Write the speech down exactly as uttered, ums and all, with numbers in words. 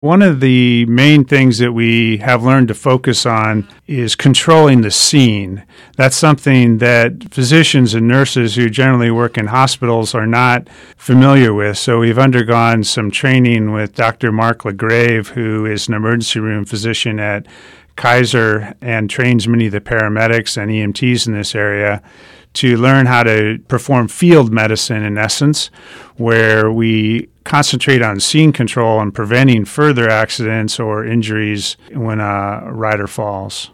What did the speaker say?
One of the main things that we have learned to focus on is controlling the scene. That's something that physicians and nurses who generally work in hospitals are not familiar with. So we've undergone some training with Doctor Mark LaGrave, who is an emergency room physician at Kaiser and trains many of the paramedics and E M Ts in this area, to learn how to perform field medicine, in essence, where we concentrate on scene control and preventing further accidents or injuries when a rider falls.